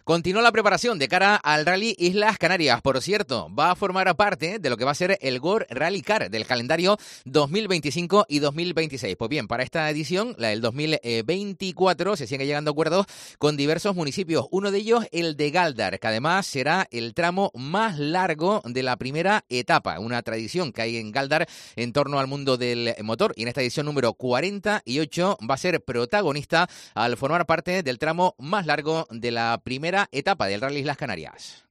Continúa la preparación de cara al Rally Islas Canarias. Por cierto, va a formar parte de lo que va a ser el World Rally Car del calendario 2025 y 2026. Pues bien, para esta edición, la del 2024, se siguen llegando a acuerdos con diversos municipios. Uno de ellos, el de Galdar, que además será el tramo más largo de la primera etapa. Una tradición que hay en Galdar en torno al mundo del motor. Y en esta edición número 48 va a ser protagonista al formar parte del tramo más largo de la primera etapa del Rally Islas Canarias.